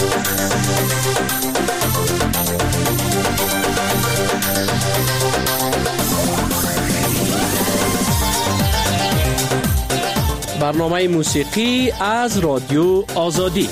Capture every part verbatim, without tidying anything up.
برنامه موسیقی از رادیو آزادی.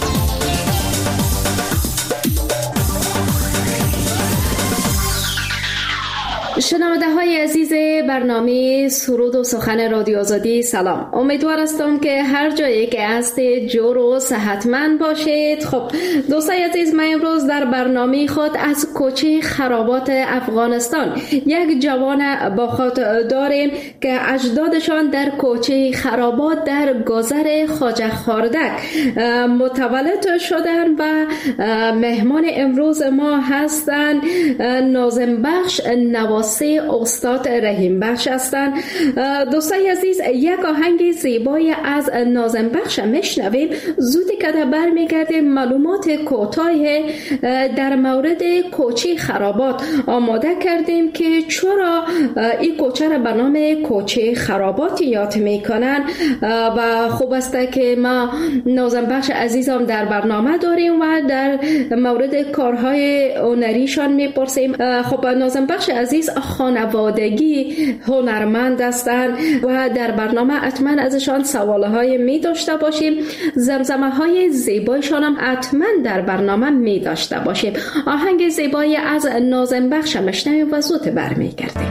شنونده های عزیز برنامه سرود و سخن رادیو آزادی، سلام. امیدوار هستم که هر جایی که هستید جور و صحتمند باشید. خب دوستای عزیز، ما امروز در برنامه خود از کوچه خرابات افغانستان یک جوان با خود داریم که اجدادشان در کوچه خرابات در گذر خواجه خاردک متولد شدن و مهمان امروز ما هستند ناظم بخش نواسی استاد رحیم بخش هستند. دوستای عزیز، یک آهنگ زیبای از ناظم بخش میشنویم. زودی که برمیگردیم معلومات کوتاهی در مورد کوچه خرابات آماده کردیم که چرا این کوچه را به نام کوچه خرابات یاد میکنن و خوب است که ما ناظم بخش عزیزم در برنامه داریم و در مورد کارهای هنریشان میپرسیم. خب ناظم بخش عزیز خانوادگی هنرمند هستند و در برنامه حتما ازشان سوالهای می داشته باشیم. زمزمه های زیبایشان هم حتما در برنامه می داشته باشیم. آهنگ زیبایی از ناظم بخش مشنویم و زود برمیگردیم.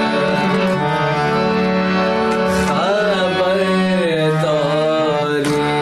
خبر داری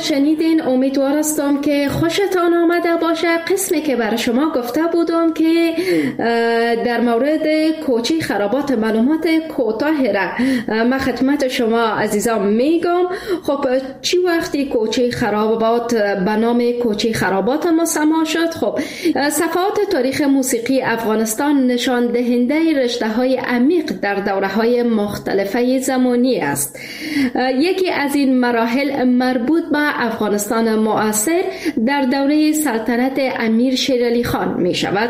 شنیدین. امیدوار هستم که خوشتان آمده باشه. قسمی که برای شما گفته بودم که در مورد کوچه خرابات معلومات کوتاه را من خدمت شما عزیزان میگم. خب چی وقتی کوچه خرابات به نام کوچه خرابات مسما شد؟ خب صفحات تاریخ موسیقی افغانستان نشان دهنده رشته های عمیق در دوره های مختلفه زمانی است. یکی از این مراحل مربوط به افغانستان معاصر در دوره سلطنت امیر شیر علی خان می شود.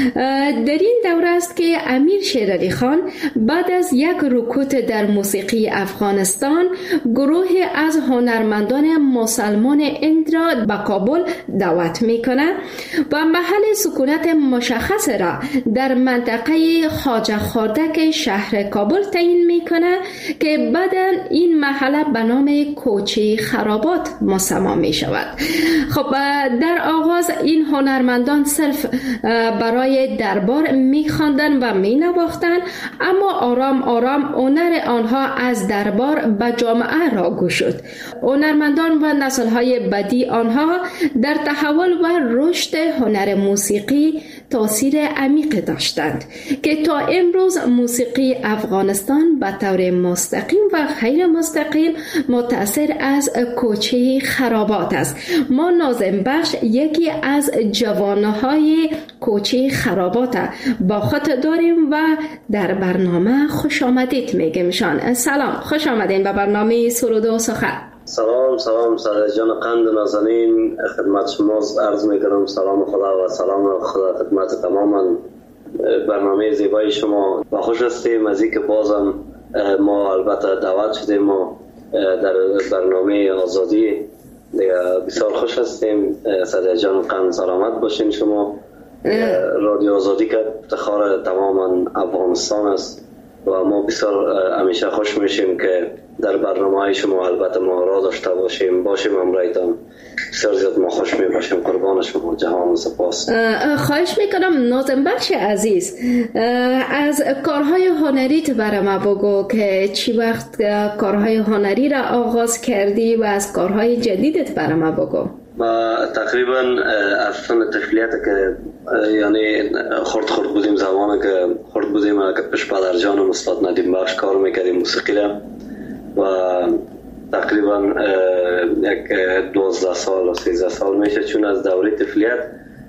در این دوره است که امیر شیر علی خان بعد از یک رکود در موسیقی افغانستان گروه از هنرمندان مسلمان هند را به کابل دعوت می کند و محل سکونت مشخص را در منطقه خواجه خردک شهر کابل تعیین می کند که بعداً این محله به نام کوچه خرابات مسما می شود. خب در آغاز این هنرمندان صرف برای دربار می خواندند و می نواختند، اما آرام آرام هنر آنها از دربار به جامعه را گشود. هنرمندان و نسل‌های بعدی آنها در تحول و رشد هنر موسیقی تأثیر عمیق داشتند که تا امروز موسیقی افغانستان به طور مستقیم و غیر مستقیم متأثر از کوچه خرابات است. ما ناظم بخش یکی از جوانهای کوچه خرابات با خود داریم و در برنامه خوش آمدید میگیم. شان سلام، خوش آمدین به برنامه سرود و سخن. سلام سلام سعید جان قند نازنین، خدمت شما عرض میکنم سلام خدا و سلام خدا خدمت تماما برنامه زیبای شما و خوش هستیم از اینکه بازم ما البته دعوت شدیم ما در برنامه آزادی دیگه. بسیار خوش هستیم. سعید جان قند سلامت باشین شما. رادیو آزادی که افتخار تماما افغانستان است و ما بسیار همیشه خوش میشیم که در برنامه های شما البته ما را داشته باشیم باشیم همراهتان. بسیار زیاد ما خوش می باشیم. قربان شما، جهان سپاس. خواهش میکنم ناظم بخش عزیز، از کارهای هنریت برای ما بگو که چی وقت کارهای هنری را آغاز کردی و از کارهای جدیدت برای ما بگو. ما تقریبا از سن طفلیت که یعنی خورد خورد بودیم زمانی که خورد بودیم که پیش پدر جانم استاد ندیم بخش کار میکردیم موسیقی را و تقریبا یک دوازده سال و سیزده سال میشه چون از دوره طفلیت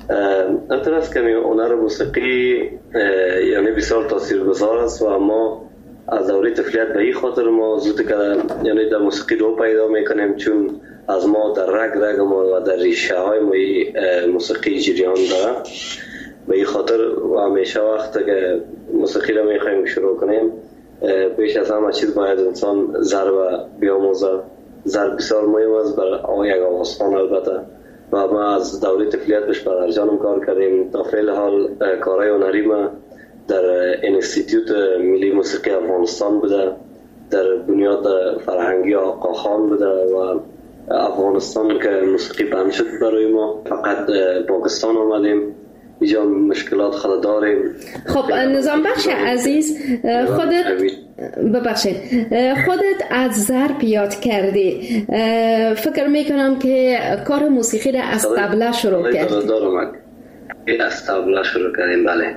اتر است که هنر موسیقی یعنی بسیار تاثیرگذار است و ما از دوره طفلیت به این خاطر ما زود که یعنی در موسیقی رو پیدا میکنیم چون از ما در رگ رگ ما و در ریشه های ما موسیقی جریان داره. به این خاطر و همیشه وقت که موسیقی رو میخوایم شروع کنیم بیش از همه چیز باید انسان ضرب بیاموزه. ضرب بسیار مهم است برای یک آوازخوان البته و ما از دوره طفلیت پیش پدر جانم کار کردیم. تا فعل حال کارهای هنری ما در انستیتوت ملی موسیقی افغانستان بوده، در بنیاد فرهنگی آقا خان بوده و افغانستان که موسیقی بند شد برای ما فقط پاکستان آمدیم. اینجا مشکلات خود داریم. خب نظام بخش عزیز، خودت ببخشید خودت از ضرب یاد کردی، فکر میکنم که کار موسیقی را از طبله شروع کردی. دارم از طبله شروع کردیم. بله.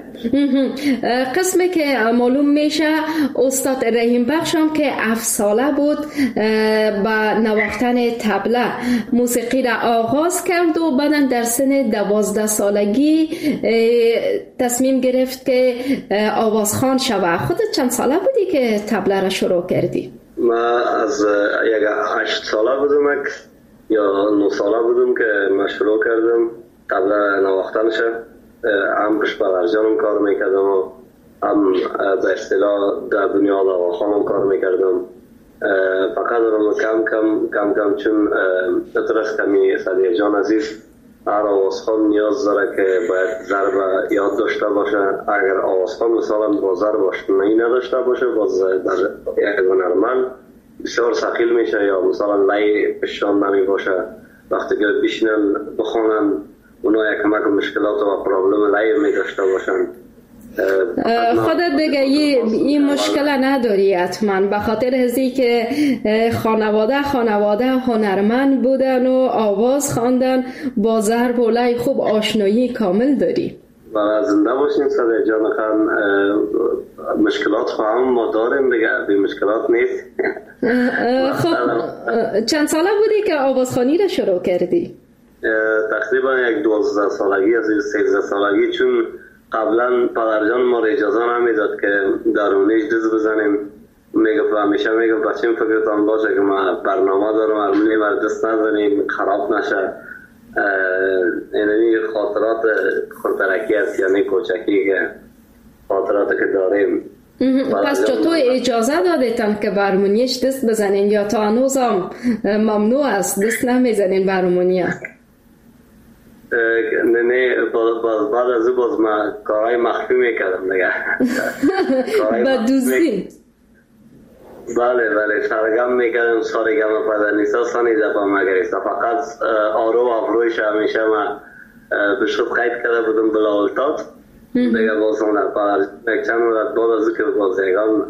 قسمی که معلوم میشه استاد رحیم بخش هم که هفت ساله بود با نواختن طبله موسیقی را آغاز کرد و بعدا در سن دوازده سالگی تصمیم گرفت که آوازخوان شود. خودت چند ساله بودی که طبله را شروع کردی؟ من از یک هشت ساله بودم یا نه ساله بودم که من شروع کردم طبله نواختنش. هم پیش پدر جانم کار میکردم و هم به اصطلاح در بنیاد آقا خانم کار میکردم. فقط رو کم کم کم کم چون اترس کمی سعید جان عزیز هر آوازخوان نیاز داره که باید ضرب یاد داشته باشه. اگر آوازخوان مثلا با ضرب آشنایی نداشته باشه باز در یک هنرمند بسیار ثقیل میشه یا مثلا لای پشان نمی باشه. وقتی که بشینن بخونن اونا یک کمک مشکلات و پرابلم لای می داشته باشن. خودت دیگه این مشکل نداری حتما، به خاطر ازی که خانواده خانواده هنرمند بودن و آواز خواندن، با ضرب و لای خوب آشنایی کامل داری. و زنده باشین صدای جان خان. مشکلات خواهم ما داریم دیگه، بی مشکلات نیست. خب چند ساله بودی که آوازخوانی را شروع کردی؟ تقریبا یک دوازده سالگی از سیزده سالگی، چون قبلا پدرجان ما را اجازه نمیداد که درونیش دست بزنیم. میگفت همیشه میگفت بچیم فکرتان باشه که ما برنامه دارم، هرمونی بر دست نزنیم خراب نشه. اینمی خاطرات خورترکی است، یعنی کوچکی که خاطرات که داریم. پس چطور اجازه دادیتن که برمونیش دست بزنین یا تا هنوز هم ممنوع است دست نمیزنین برمونیا؟ نه نه بعد از او باز ما کارهای مخفی میکردم دیگه. با دوستی؟ بله بله سرگم میکردم، سرگم پدرنیسا سانی دفعه مگریستا، فقط آرو و افرویش همیشه ما بشکت قید کرده بودم بلاولتات دیگه. باز اون یک چند مدت بعد از که باز یکم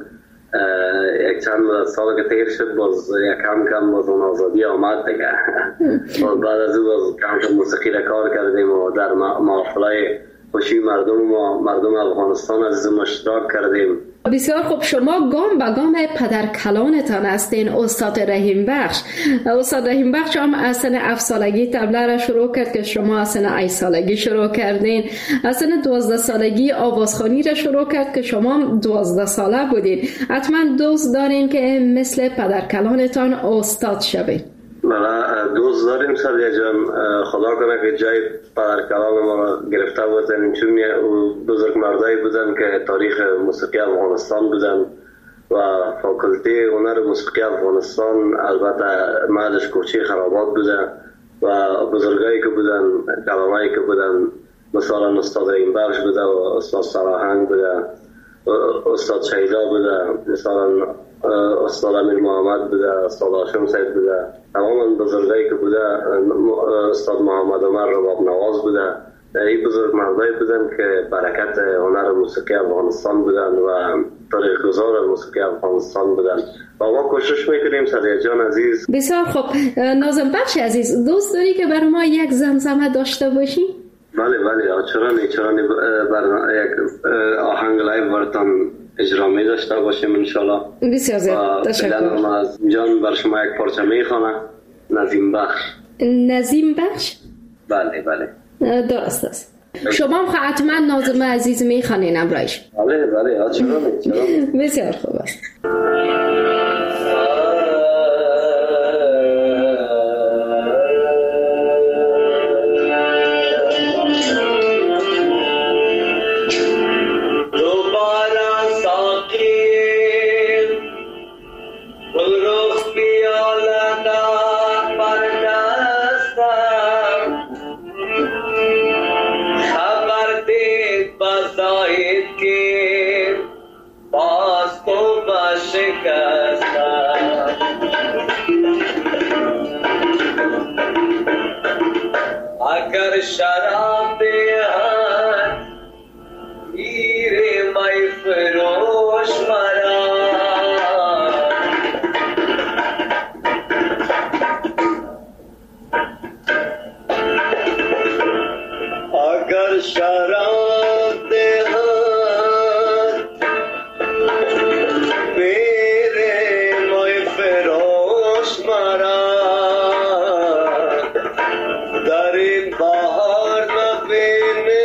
یک چند مدت سال که تیر شد، باز یکم کم باز اون آزادی آمد دیگه. باز بعد از او باز کم کم موسیقی را کار کردیم و در محفلای خوشی مردم و مردم افغانستان از اشتراک کردیم. بسیار خوب. شما گام به گام پدر کلانتان هستین استاد رحیم بخش. استاد رحیم بخش هم از سن هفت سالگی طبله را شروع کرد که شما از سن هشت سالگی شروع کردین. از سن دوازده سالگی آوازخوانی را شروع کرد که شما دوازده ساله بودین. حتما دوست دارین که مثل پدر کلانتان استاد شوید. بله دوست داریم سریع جان. خدا کنه که جای پدر کلان ما را گرفته بودن، چون بزرگ مردایی بودن که تاریخ موسیقی افغانستان بودن و فاکولتی هنر موسیقی افغانستان البته معدش کوچی خرابات بودن و بزرگایی که بودن، کلانایی که بودن، مثلا استاد رحیم بخش بوده و استاد سراهنگ بوده، استاد شیدا بوده، مثلا استاد امیر محمد بوده، استاد هاشم سید بوده، تمام بزرگایی که بوده، استاد محمد عمر رباب نواز بوده. این بزرگ مردایی بودن که برکت هنر موسیقی افغانستان بودن و تاریخ گذار موسیقی افغانستان بودن و ما کوشش میکنیم سریع جان عزیز. بسیار خوب. ناظم بخش عزیز، دوست داری که برای ما یک زمزمه داشته باشی؟ بله بله چرا نه، چرا نه. یک آهنگ لایو براتون اجرا می داشته باشیم انشالله. بسیار زیاد تشکر. از جان بر شما یک پارچه میخوانم. نظیم بخش. نظیم بخش؟ بله بله درست است. شما هم حتما ناظم عزیز میخوانین امرایش. بله بله چرا نه، چرا نه. بسیار خوب است. अगर शराब हीरे मई फरोश मरा अगर शराब दे मेरे मई फरोश मरा در این بهار نبینه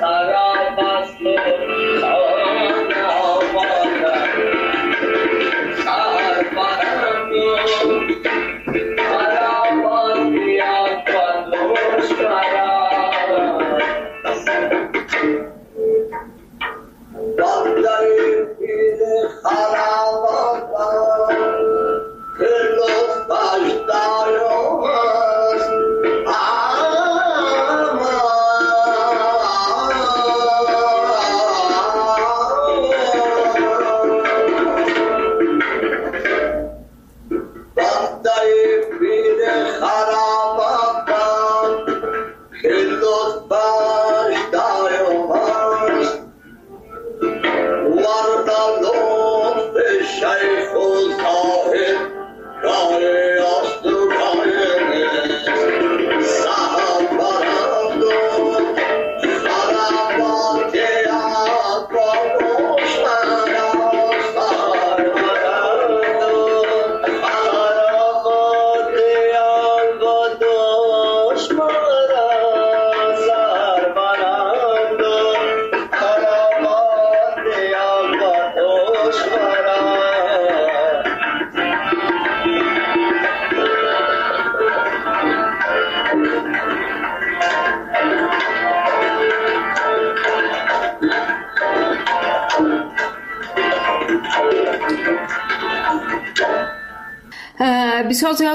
بسیار زیاد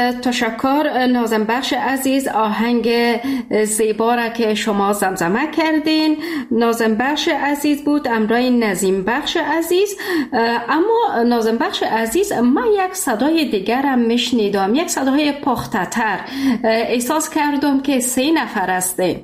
تشکر ناظم بخش عزیز، آهنگ زیبا را که شما زمزمه کردین. ناظم بخش عزیز بود همراه نظیم بخش عزیز. اما ناظم بخش عزیز، من یک صدای دیگرم میشنیدم، یک صدای پخته تر. احساس کردم که سه نفر هستین.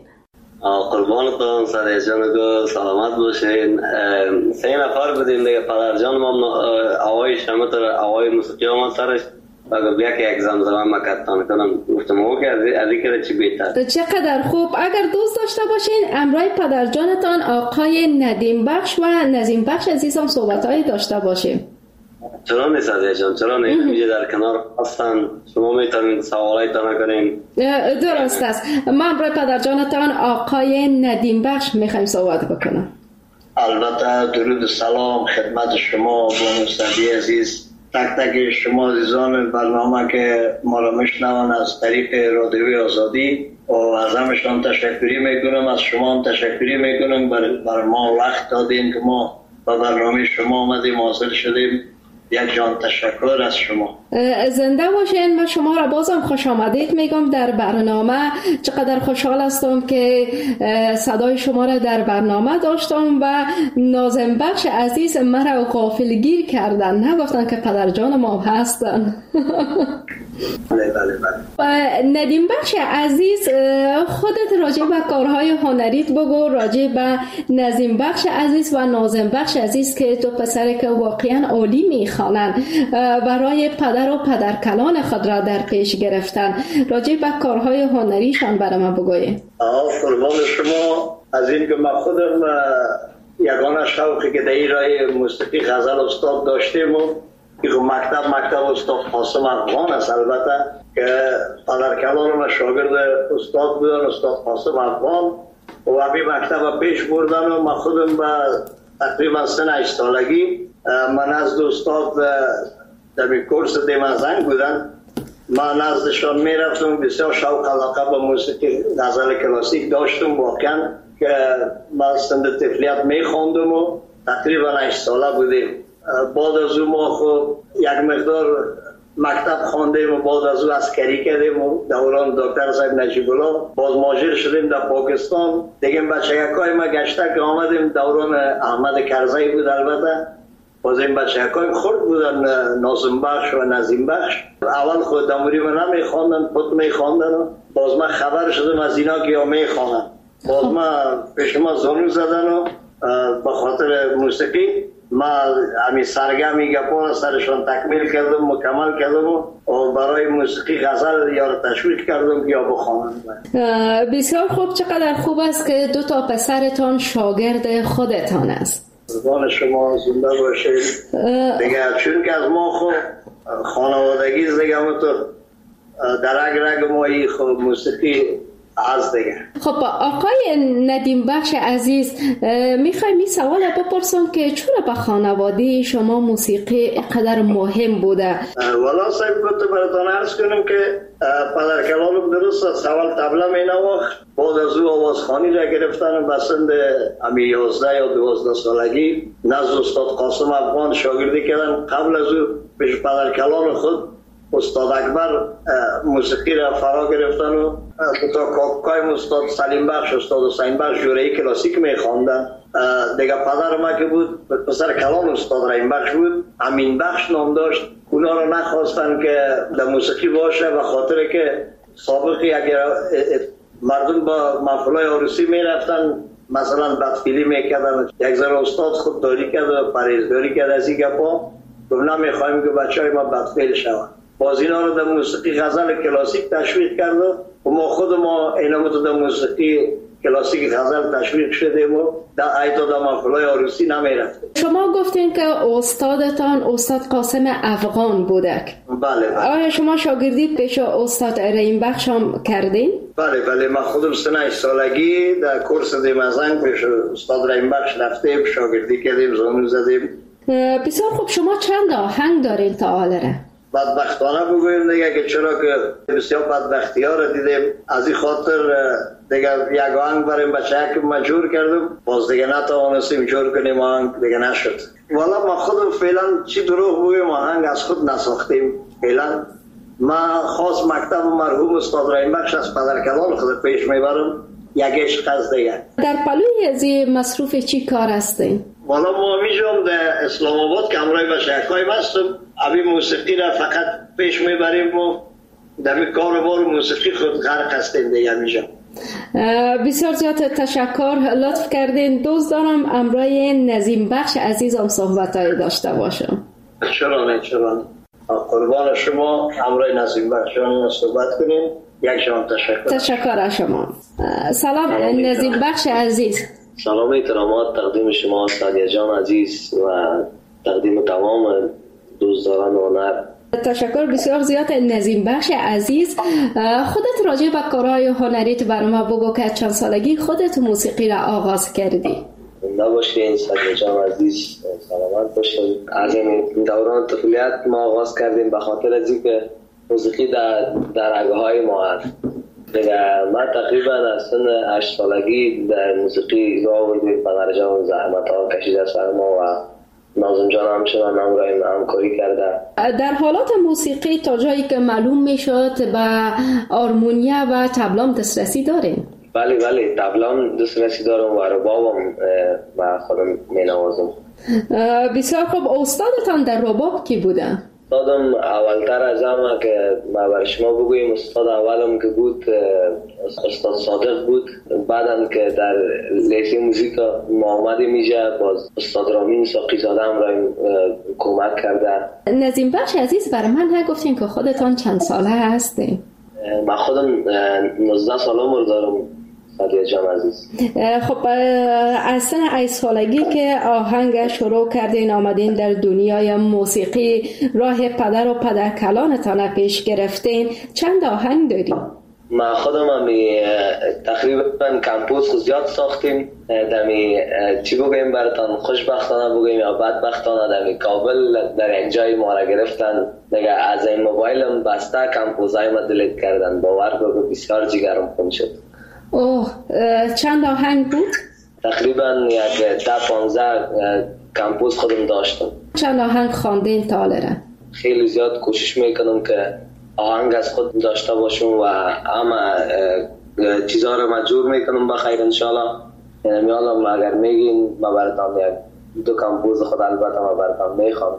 قربانتون سر جانگو سلامت باشین. سه نفر بودیم دیگه. پدر جان ما آوای شمت آوای موسیقی آمد سرش و بیا که یک زمزمه مکتان کنم. گفتم او که از این که چی بهتر. چقدر خوب. اگر دوست داشته باشین امرای پدر جانتان آقای ندیم بخش و نظیم بخش عزیز هم صحبت‌هایی داشته باشیم. چرا نیست عزیز جان؟ چرا نیست؟ اینجا در کنار هستن، شما میتونید سوالایتان کنیم. درست است. من برای پدر جانتان آقای ندیم بخش میخوایم صحبت بکنم. البته درود و سلام خدمت شما بانوسندی عزیز، تک تک شما عزیزان برنامه که ما را میشنون از طریق رادیوی آزادی و از همشان تشکری میکنم. از شما هم تشکری میکنم بر, بر ما وقت دادین که ما با برنامه شما آمدیم حاضر شدیم. یک جان تشکر از شما. زنده باشین. من شما را بازم خوش آمدید میگم در برنامه. چقدر خوشحال هستم که صدای شما را در برنامه داشتم و ناظم بخش عزیز مرا غافلگیر کردن، نگفتن که پدر جان ما هستن. بله بله بله. ندیم بخش عزیز، خودت راجع به کارهای هنریت بگو، راجع به نظیم بخش عزیز و ناظم بخش عزیز که تو پسر که واقعا عالی میخوانن برای پدر و پدرکلان خود را در پیش گرفتن، راجع به کارهای هنریشان برای من بگوی. آه فرمان شما. از این که من خودم یگانه شوقی که در این راه موسیقی غزل استاد داشتیم و این مکتب مکتب استاد قاسم افغان است، البته که پدرکلان ما شاگرد استاد بودن، استاد قاسم افغان، و همین مکتب پیش بردن و من خودم به تقریبا سن هشت سالگی من از استاد در کورس دیمزنگ بودن، من نزدشان میرفتم. بسیار شوق علاقه به موسیقی غزل کلاسیک داشتم واقعا که من سند طفلیت میخوندم و تقریبا هشت ساله بودیم. بعد از اون ما خب یک مقدار مکتب خواندیم و بعد از اون عسکری کردیم و دوران دکتر صاحب نجیب الله باز مهاجر شدیم در پاکستان. دیگه بچگکای ما گشته که آمدیم دوران احمد کرزی بود. البته باز این بچگکای خورد بودن ناظم بخش و نظیم بخش. اول خود دموری من نمیخواندن، پت میخواندن و باز من خبر شدم از اینا که یا میخوانن. باز من پیش ما زانو زدن و به خاطر موسیقی ما همین سرگمی گپان سرشان تکمیل کردم، مکمل کردم و برای موسیقی غزل یا را تشویق کردم که یا بخوانند. بسیار خوب. چقدر خوب است که دو تا پسرتان شاگرد خودتان است. قربان شما زنده باشید. دیگه چون که از ما خب خانوادگی دیگه همونطور در رگ رگ ما ای خب موسیقی از دیگه. خب آقای ندیم بخش عزیز، میخوایم این سوال بپرسم که چرا به خانواده شما موسیقی قدر مهم بوده؟ والا صاحب گفته براتان عرض کنم که پدر کلانم درست سوال طبله می نواخت، بعد از او آوازخوانی را گرفتن به سن امی یازده یا دوازده سالگی نزد استاد قاسم افغان شاگردی کردن. قبل از او پیش پدر کلان خود استاد اکبر موسیقی را فرا گرفتن و تا کاکای استاد سلیم بخش، استاد حسین بخش جوره کلاسیک می خواندن. دیگه پدر ما که بود پسر کلان استاد رحیم بخش بود، امین بخش نام داشت. اونا رو نخواستن که در موسیقی باشه و خاطر که سابقی اگر مردم با محفلای عروسی می رفتن مثلا بدفیلی می کردن، یک ذره استاد خودداری کرد و پرهیزگاری کرد از این گپا، گفت نمیخوایم که بچه های ما بدفیل شوند. باز اینا رو در موسیقی غزل کلاسیک تشویق کرد و ما خود ما اینامو در موسیقی کلاسیک غزل تشویق شدیم و در ایتا در محفلای عروسی نمی رفتیم. شما گفتین که استادتان استاد قاسم افغان بودک. بله بله. آیا شما شاگردی پیش استاد رحیم بخش هم کردین؟ بله بله، من خودم سنه سالگی در کورس دیمزنگ پیش استاد رحیم بخش رفتیم، شاگردی کردیم، زانو زدیم. بسیار خوب. شما چند آهنگ دارین تا حالا؟ بدبختانه بگویم دیگه که چرا که بسیار بدبختی ها رو دیدیم، از این خاطر دیگه یک آهنگ بریم بچه که مجبور کردم، باز دیگه نتوانستیم جور کنیم، آهنگ دیگه نشد. والا ما خودم فعلا چی دروغ بگویم آهنگ از خود نساختیم. فعلا من خاص مکتب مرحوم استاد رحیم بخش از پدر کلان خود پیش میبرم، یک عشق از دیگه. در پلوی از مصروف چی کار هستین؟ والا ما میجام در اسلام آباد که امرای بشکای هستم، ابی موسیقی را فقط پیش میبریم و در کار بار موسیقی خود غرق هستیم دیگه میجام. بسیار زیاد تشکر، لطف کردین. دوست دارم امرای نظیم بخش عزیزم صحبت های داشته باشم. چرا نه چرا نه، قربان شما. امرای نظیم بخش صحبت کنیم. یک شما تشکر. تشکر از شما. سلام نظیم بخش عزیز. سلام احترامات تقدیم شما سعدیه جان عزیز و تقدیم تمام دوستداران هنر. تشکر بسیار زیاد نظیم بخش عزیز. خودت راجع به کارهای هنریت برام بگو که چند سالگی خودت موسیقی را آغاز کردی؟ زنده باشین سعدیه جان عزیز، سلامت باشین. از این دوران طفولیت ما آغاز کردیم به خاطر از اینکه موسیقی در در رگ‌های ما هست. دیگه من تقریبا از سن هشت سالگی در موسیقی راه آوردیم. پدر جان زحمت ها کشیده سر ما و ناظم جان همچنان همراهیم همکاری کرده. در حالات موسیقی تا جایی که معلوم میشد به آرمونیا و طبلام دسترسی دارین؟ بله بله، طبلام دسترسی دارم و ربابم و خودم می نوازم. بسیار خوب. استادتان در رباب کی بوده؟ استادم اولتر از همه که ما بر شما بگویم، استاد اولم که بود استاد صادق بود. بعدم که در لیسه موزیک ما آمدیم میشه باز استاد رامین ساقی زاده هم را کمک کرده. نظیم بخش عزیز، برای من نگفتین که خودتان چند ساله هستین؟ من خودم نوزده سالم دارم سعدیه جان عزیز. خب از سن هشت سالگی که آهنگ شروع کردین آمدین در دنیای موسیقی، راه پدر و پدر کلانتان پیش گرفتین، چند آهنگ دارین؟ ما خودم همی تقریبا کمپوز خود زیاد ساختیم. دمی چی بگویم براتان، خوشبختانه بگویم یا بدبختانه، دمی کابل در یک جای ما را گرفتن دیگه، از این موبایلم بسته کمپوزای ما دلیت کردن. باور بگو بسیار جگرم خون شد. اوه، چند آهنگ بود؟ تقریبا یک ده پانزده کمپوز خودم داشتم. چند آهنگ خواندین تا حالا؟ خیلی زیاد کوشش میکنم که آهنگ از خود داشته باشم و همه چیزها رو مجبور میکنم بخیر انشالله. یعنی حالا اگر میگین ما براتان یک دو کمپوز خود البته ما براتان میخوام.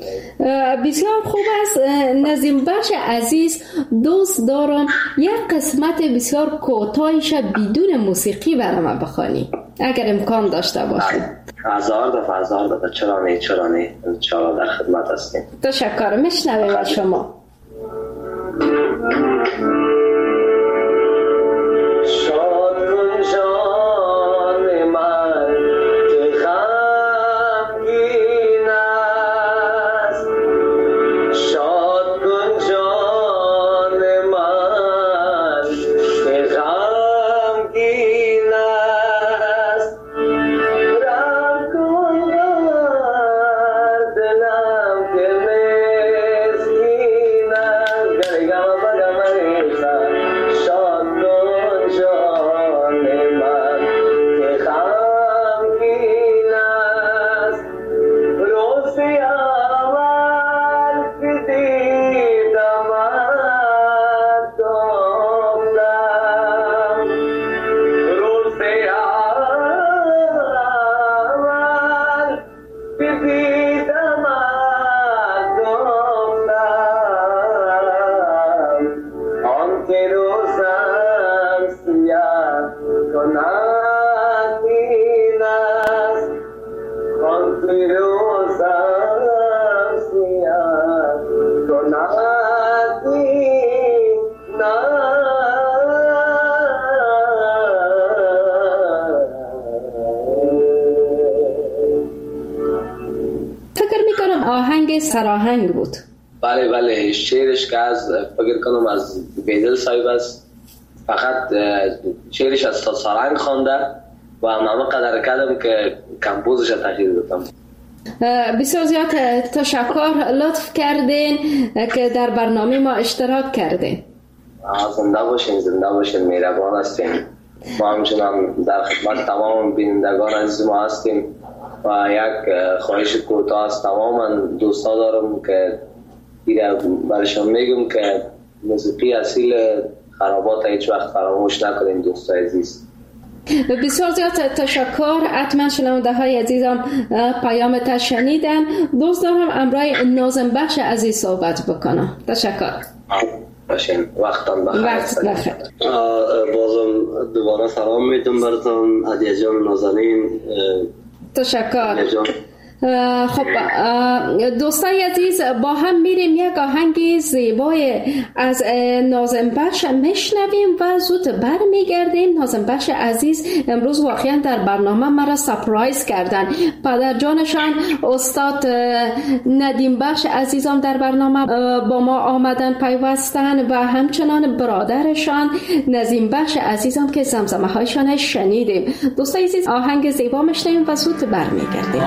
بسیار خوب است. نظیم بخش عزیز، دوست دارم یک قسمت بسیار کوتاهش بدون موسیقی برام بخوانی اگر امکان داشته باشه. هزار دفعه هزار دفعه، چرا نه چرا نه، انشالله در خدمت هستیم. تشکر. میشنویم از شما. شاد کن جان من که غم آهنگ سراهنگ بود. بله بله، شعرش که از فکر کنم از بیدل صاحب است. فقط شعرش از سراهنگ خوانده و همه قدر کردم که کمپوزش تغییر دادم. بسیار زیاد تشکر، لطف کردین که در برنامه ما اشتراک کردین. زنده باشین، زنده باشین، مهربان هستین. ما همچنان در خدمت تمام بینندگان عزیز ما هستیم و یک خواهش کوتاه از تمام دوستا دارم که دیگه برشان میگم که موسیقی اصیل خرابات هیچ وقت فراموش نکنین دوستای عزیز. بسیار زیاد تشکر. حتما شنونده های عزیزم پیام تا شنیدن. دوست دارم امرای ناظم بخش عزیز صحبت بکنم. تشکر. باشین، وقتان بخیر. وقت بخیر. بازم دوباره سلام میدم براتون هدیه جان نازنین. تشکر. خب دوستای عزیز، با هم میریم یک آهنگ زیبای از ناظم بخش میشنویم و زود برمیگردیم. ناظم بخش عزیز امروز واقعا در برنامه مرا سپرایز کردن. پدر جانشان استاد ندیم بخش عزیزم در برنامه با ما آمدن پیوستن و همچنان برادرشان نظیم بخش عزیزم که زمزمه هایشان شنیدیم. دوستای عزیز، آهنگ زیبا میشنویم و زود برمیگردیم.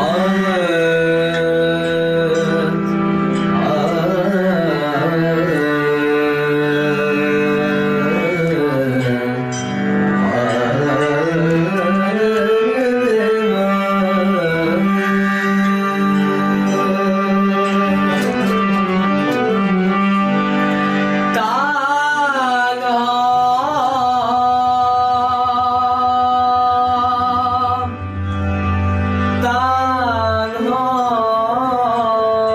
تنها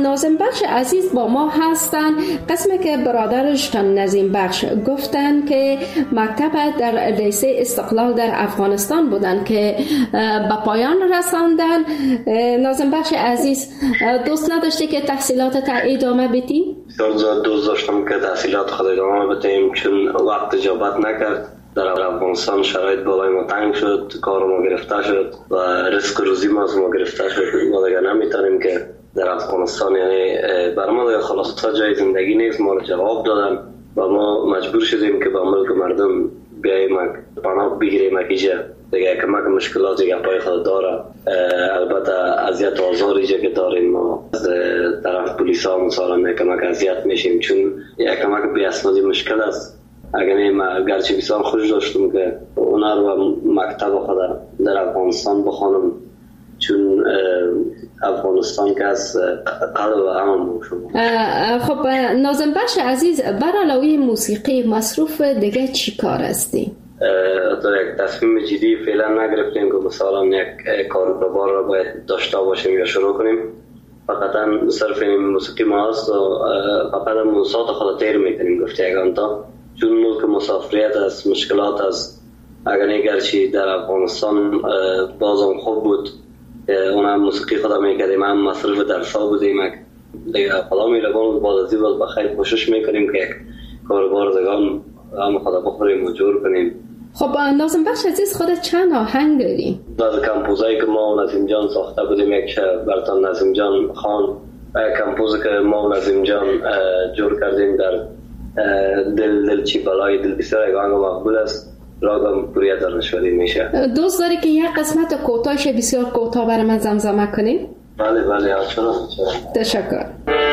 ناظم بخش عزیز با ما هستن. قسمی که برادرش نظیم بخش گفتن که مکتب در لیسه استقلال در افغانستان بودن که به پایان رساندن. ناظم بخش عزیز دوست نداشتی که تحصیلات تا ادامه بدی؟ بسیار زیاد دوست داشتم که تحصیلات خود ادامه بدیم، چون وقت اجابت نکرد. در افغانستان شرایط بالای ما تنگ شد، کار ما گرفته شد و رزق روزی ما از ما گرفته شد. ما دیگه نمیتونیم که در افغانستان، یعنی بر ما دیگه خلاصه جای زندگی نیست. ما رو جواب دادن و ما مجبور شدیم که با ملک مردم بیاییم پناه بگیریم. اکیجا دیگه کمک مشکلات دیگه پای خود داره. البته اذیت و آزاری که داریم ما از طرف پلیس ها مثلا کمک اذیت میشیم، چون یک کمک بی اسنادی مشکل است. اگر نه گرچه بسیار خوش داشتم که اونا رو مکتب خود در افغانستان بخوانم، چون افغانستان که از قلب همون شما. خب ناظم بخش عزیز، بر علاوه موسیقی مصروف دیگه چی کار هستی؟ در یک تصمیم جدی فعلا نگرفتیم که مثلا یک کاروبار رو باید داشته باشیم یا شروع کنیم. فقط صرف این موسیقی ما هست و فقط موسیقات خود تیر میکنیم گفته یکان تا، چون ملک مسافریت است، مشکلات است. اگر نگرچی در افغانستان بازم خوب بود، اونم موسیقی خدا میکردیم، هم مصرف درس ها بودیم. دیگه حالا میرگان بعد از این باز بخیر کوشش میکنیم که یک کاربار دیگه هم خدا بخوریم و جور کنیم. خب ناظم بخش عزیز، خودت چند آهنگ داری؟ از کمپوزایی که ما و نظیم جان ساخته بودیم، یک برتان نظیم جان خان کمپوز که ما و نظیم جان جور کردیم در دل دل چی بلای دل، بسیار یک آهنگ مقبول است. راگم پوریه در نشوری میشه. دوست داری که یک قسمت کوتاهش بسیار کوتاه برای من زمزمه کنی؟ بله بله چرا تشکر.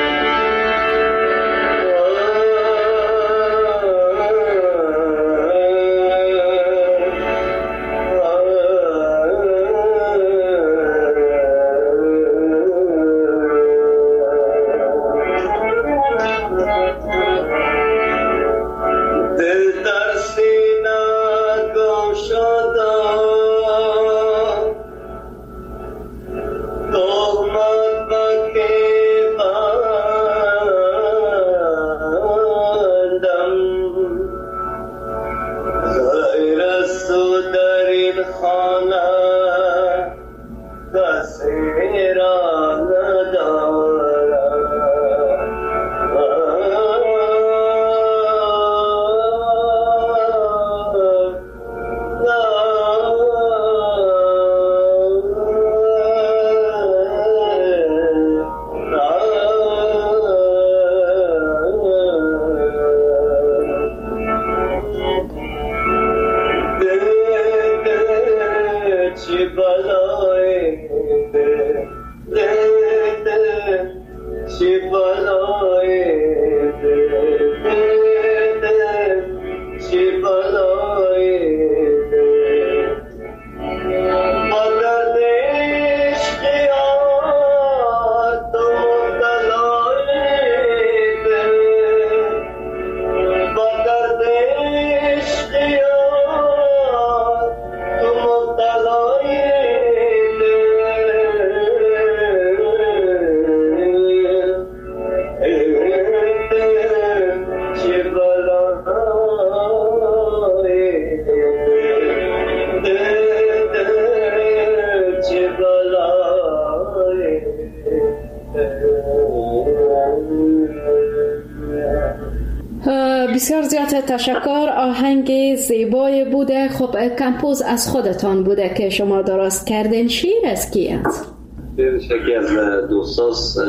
بسیار زیاد تشکر. آهنگ زیبای بوده. خب کمپوز از خودتان بوده که شما درست کردین. شعر از کی است؟ شکی از دوستاست،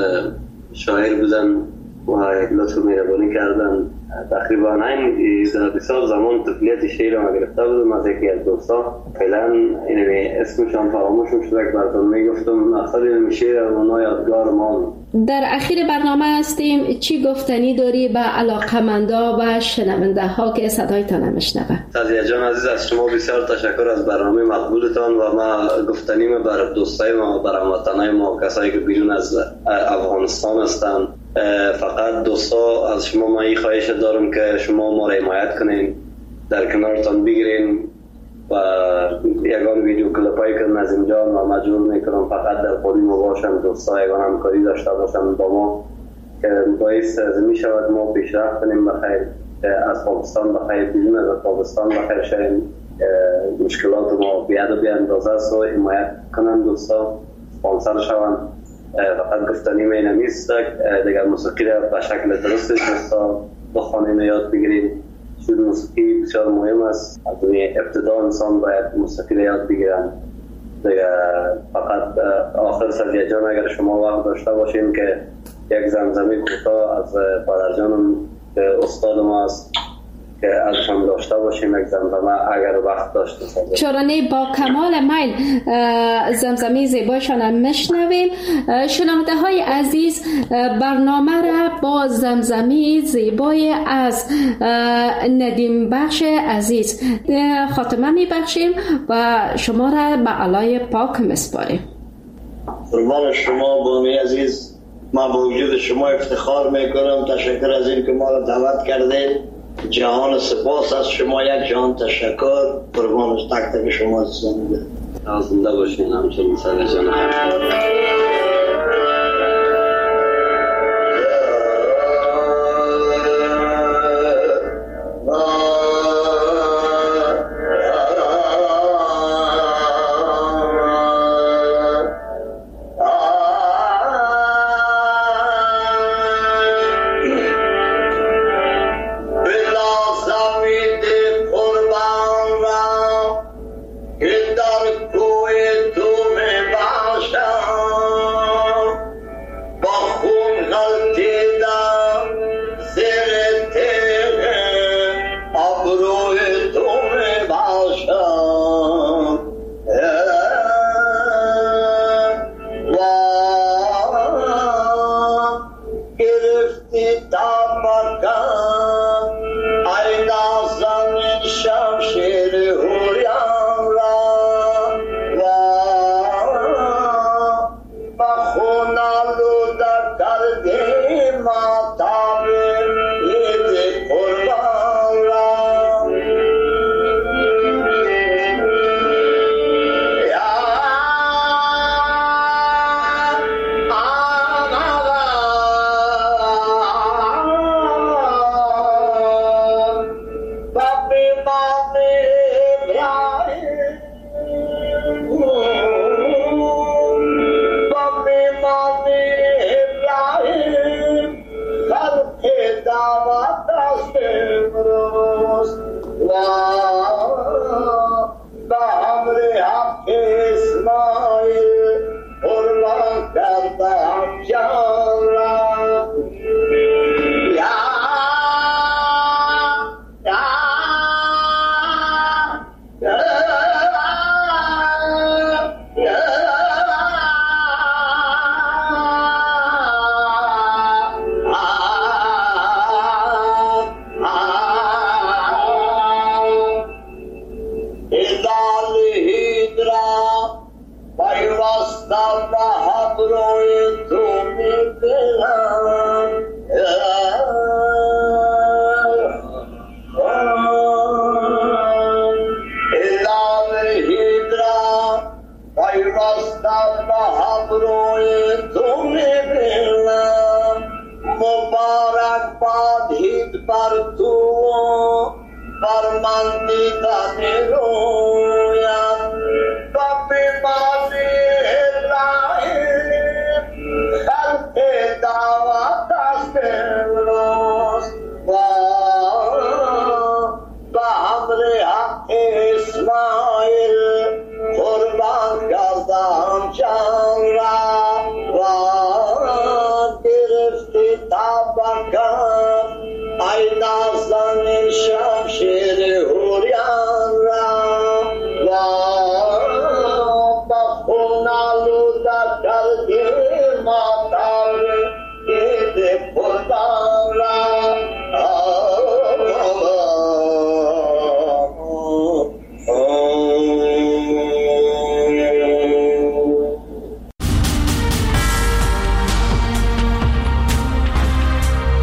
شاعر بودن و لطف مهربانی کردن. تقریبا این بسیار زمان طفلیت شعر ما گرفته بودم از یکی از دوستا. فعلا اسمشان فراموشم شده که براتون میگفتم. اصلا این شعر اونا یادگار ما. در اخیر برنامه هستیم، چی گفتنی داری به علاقمندا و شنونده ها که صدایتان نمیشنوه؟ سعدیه جان عزیز، از شما بسیار تشکر از برنامه مقبولتان و ما گفتنی ما بر دوستای ما، بر هموطنای ما، کسایی که بیرون از افغانستان هستند. فقط دوستا از شما ما این خواهش دارم که شما ما را حمایت کنین، در کنارتان بگیرین و یگان ویدیو کلیپایی که نظیم جان و مجبور میکنم فقط در قولی ما باشم، دوستایگان همکاری داشته باشم با ما که باعث می شود ما پیشرفت کنیم بخیر، از پاکستان بخیر، بیرون از پاکستان بخیر شویم، مشکلات ما بیاد و بی اندازه است و حمایت کنن دوستا، سپانسر شوند. فقط گفتنی می نمیست دیگر موسیقی را به شکل درست دوستا بخوانیم یاد بگیریم. چون موسیقی بسیار مهم است، از ابتدا انسان باید موسیقی را یاد بگیرن. دیگر فقط آخر سر جان اگر شما وقت داشته باشین که یک زمزمه کوتاه از پدرجانم که استاد ما است که ازشان داشته باشیم، یک زمزمه اگر وقت داشته باشیم. چرانه با کمال میل زمزمه زیبایشان هم میشنویم. شنونده های عزیز، برنامه را با زمزمه زیبای از ندیم بخش عزیز خاتمه میبخشیم و شما را به علای پاک مسپاریم. قربان شما بانی عزیز، من با وجود شما افتخار میکنم. تشکر از این که ما را دعوت کردید. جهان سپاس از شما، یک جهان تشکر. قربان تک تک شما زنده زنده باشین. همچنین سر جان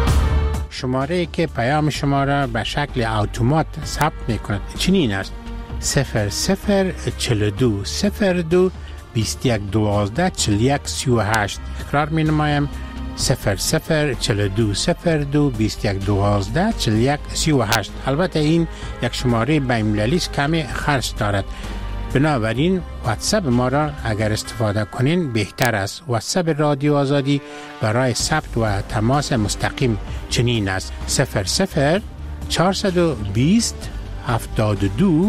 شماره که پیام شما را به شکل اتومات ثبت می‌کند چنین است: صفر صفر چل دو صفر دو بیست یک دوازده چل یک سی و هشت. اقرار می نمایم صفر صفر چل دو صفر دو بیست یک دوازده چل یک سی و هشت. البته این یک شماره بین‌المللی است، کمی خرج دارد، بنابراین واتساپ ما را اگر استفاده کنین بهتر است. واتساپ رادیو آزادی برای ثبت و تماس مستقیم چنین است: صفر صفر چهارصد و بیست هفتاد و دو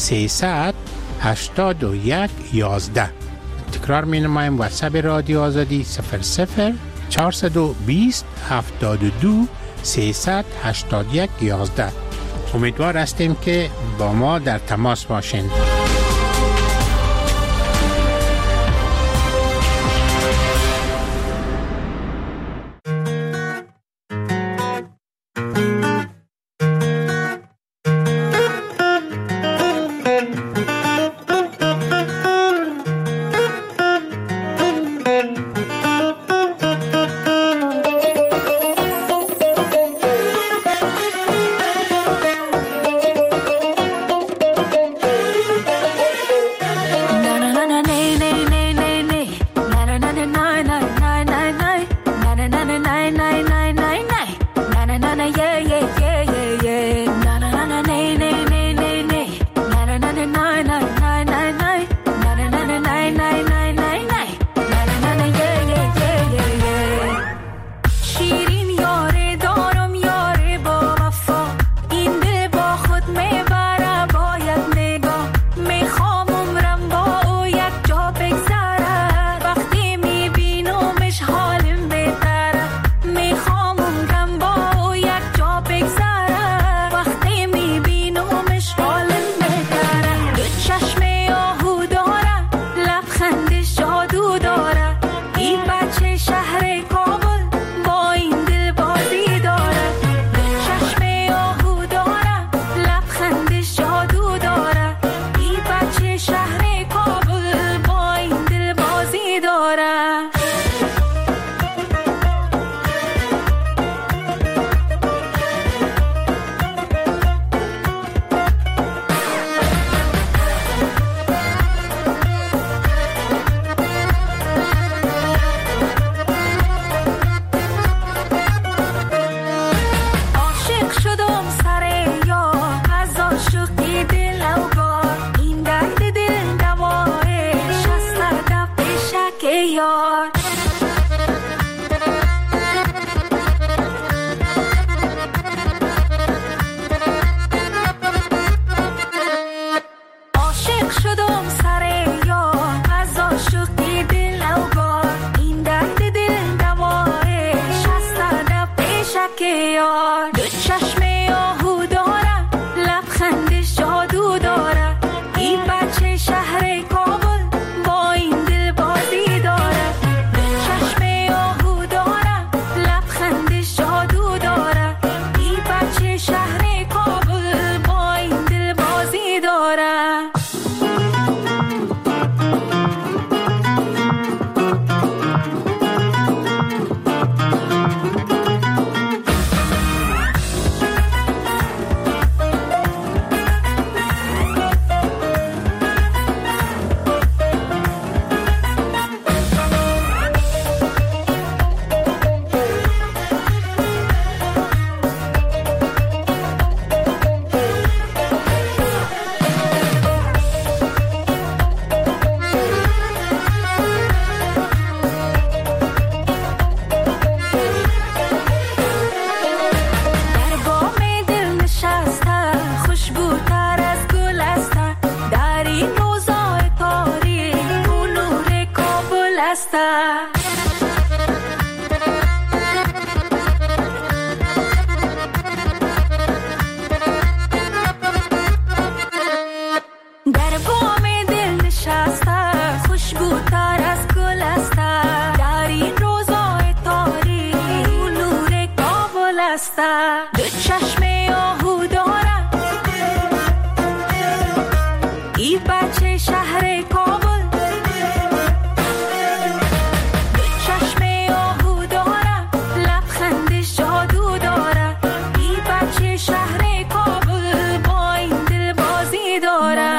سیصد هشتاد و یک یازده. تکرار می نمایم واتساپ رادیو آزادی صفر صفر چهارصد و بیست هفتاد و دو سیصد هشتاد و یک یازده. امیدوار هستیم که با ما در تماس باشین. شهر کابل با این دل بازی داره.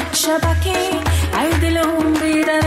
شبکی ای دلم بیره